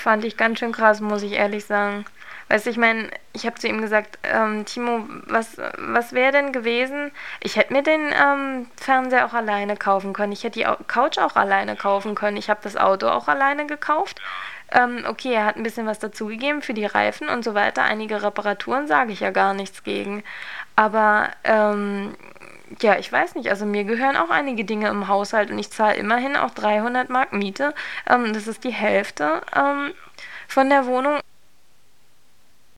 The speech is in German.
fand ich ganz schön krass, muss ich ehrlich sagen. Weißt du, ich meine, ich habe zu ihm gesagt, Timo, was wäre denn gewesen? Ich hätte mir den Fernseher auch alleine kaufen können. Ich hätte die Couch auch alleine kaufen können. Ich habe das Auto auch alleine gekauft. Okay, er hat ein bisschen was dazugegeben für die Reifen und so weiter. Einige Reparaturen sage ich ja gar nichts gegen. Aber ja, ich weiß nicht. Also mir gehören auch einige Dinge im Haushalt und ich zahle immerhin auch 300 Mark Miete. Das ist die Hälfte von der Wohnung.